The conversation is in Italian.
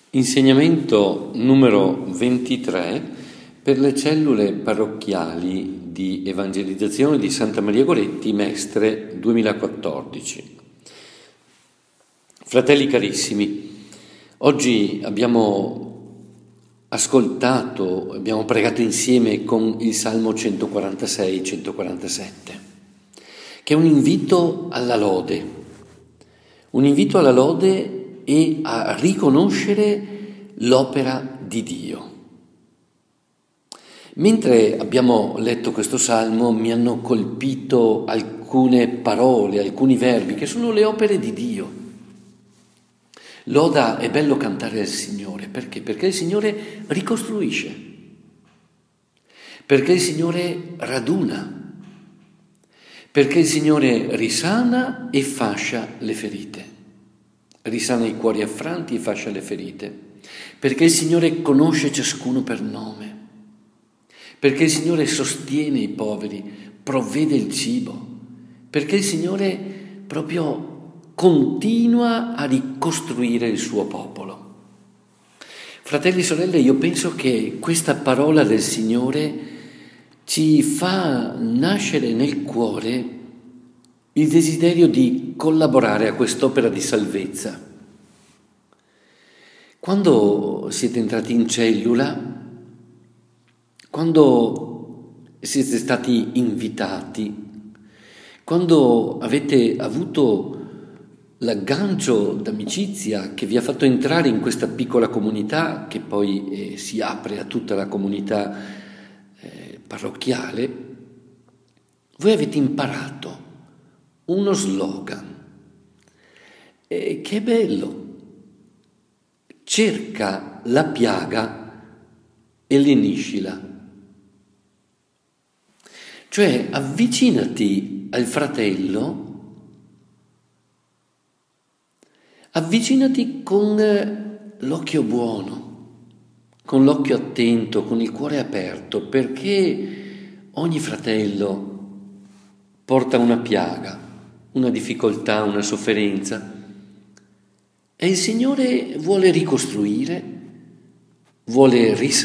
Insegnamento numero 23 per le cellule parrocchiali di evangelizzazione di Santa Maria Goretti, Mestre 2014. Fratelli carissimi, oggi abbiamo pregato insieme con il Salmo 146-147, che è un invito alla lode e a riconoscere l'opera di Dio. Mentre abbiamo letto questo salmo mi hanno colpito alcune parole, alcuni verbi che sono le opere di Dio. Loda è bello cantare al Signore, perché? Perché il Signore ricostruisce, perché il Signore raduna, perché il Signore risana e fascia le ferite. Risana i cuori affranti e fascia le ferite, perché il Signore conosce ciascuno per nome, perché il Signore sostiene i poveri, provvede il cibo, perché il Signore proprio continua a ricostruire il suo popolo. Fratelli e sorelle, io penso che questa parola del Signore ci fa nascere nel cuore il desiderio di collaborare a quest'opera di salvezza. Quando siete entrati in cellula, quando siete stati invitati, quando avete avuto l'aggancio d'amicizia che vi ha fatto entrare in questa piccola comunità che poi si apre a tutta la comunità parrocchiale, voi avete imparato uno slogan che è bello: cerca la piaga e leniscila. Cioè avvicinati al fratello, avvicinati con l'occhio buono, con l'occhio attento, con il cuore aperto, perché ogni fratello porta una piaga, una difficoltà, una sofferenza, e il Signore vuole ricostruire, vuole risanare,